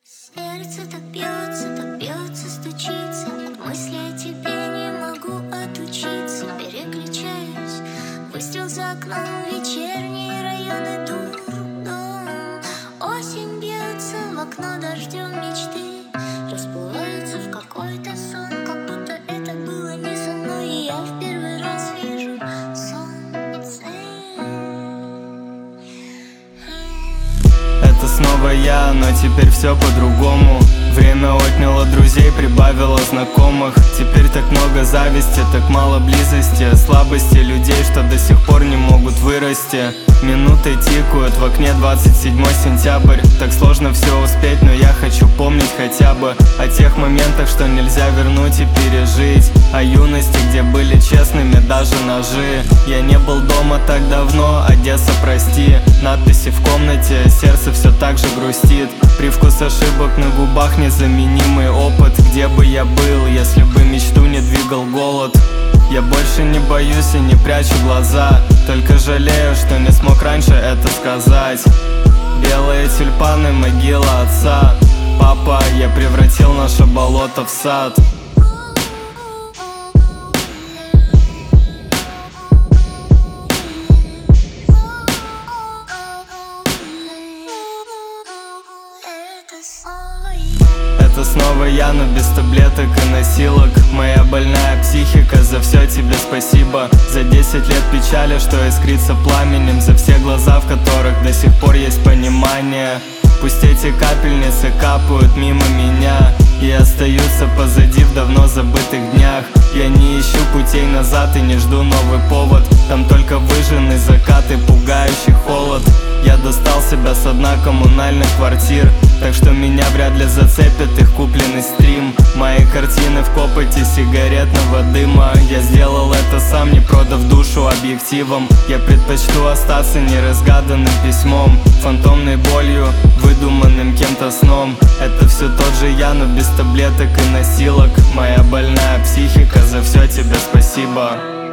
Сердце так бьется, стучится. От мысли о тебе не могу отучиться. Переключаюсь, выстрел за окном, вечерние районы дурдом. Осень бьется в окно дождем, мечты расплываются в какой-то сон, как будто это было не со мной. И я в первый раз вижу солнце. Это снова я, но теперь все по-другому. Время отняло друзей, прибавило знакомых. Теперь так много зависти, так мало близости, слабости людей, что до сих пор не могут вырасти. Минуты тикают, в окне 27 сентябрь. Так сложно все успеть, но я хочу помнить хотя бы о тех моментах, что нельзя вернуть и пережить. О юности, где были честными даже ножи. Я не был дома так давно, Одесса, прости. Надписи в комнате, сердце все так же грустит. Привкус ошибок на губах, незаменимый опыт. Где бы я был, если бы мечту не двигал голод? Я больше не боюсь и не прячу глаза, только жалею, что не смог раньше это сказать. Белые тюльпаны, могила отца. Папа, я превратил наше болото в сад. Это снова я, но без таблеток и носилок. Моя больная психика, за все тебе спасибо. За 10 лет печали, что искрится пламенем. За все глаза, в которых до сих пор есть понимание. Пусть эти капельницы капают мимо меня и остаются позади в давно забытых днях. Я не ищу путей назад и не жду новый повод. Там только выжженный закат и пугающий холод. Я достал себя со дна коммунальных квартир, так что меня вряд ли зацепит их купленный стрим. Мои картины в копоти сигаретного дыма. Я сделал это сам, не продав душу объективом. Я предпочту остаться неразгаданным письмом, фантомной болью, выдуманным кем-то сном. Это все тот же я, но без таблеток и носилок. Моя больная психика, за все тебе спасибо.